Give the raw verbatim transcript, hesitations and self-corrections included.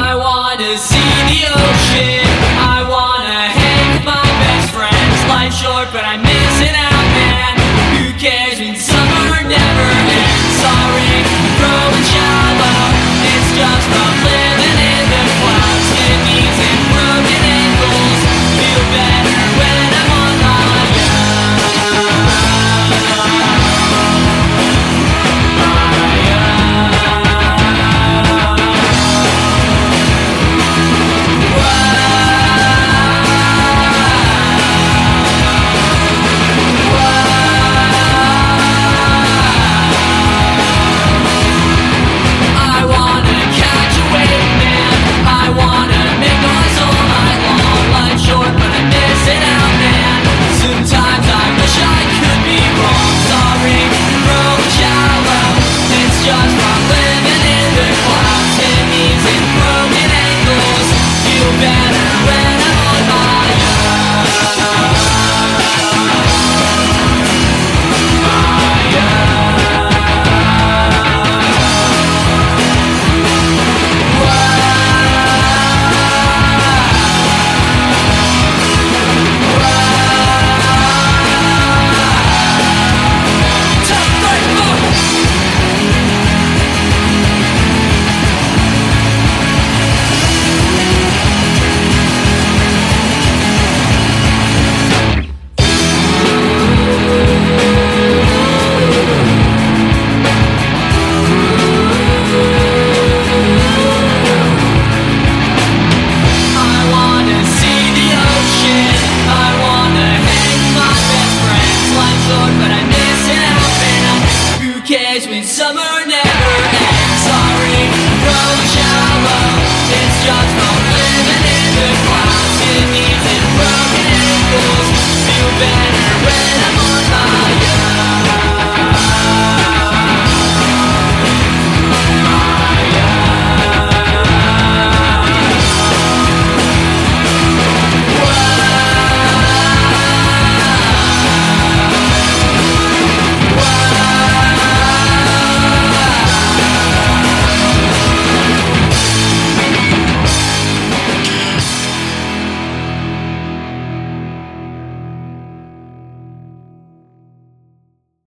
I wanna see the ocean, I wanna hang with my best friends. Life's short but I'm missing out, man. Who cares when summer never ends? Sorry, I'm growing shallow. It's just from living in the clouds. Kidneys and broken ankles feel better when I'm on my better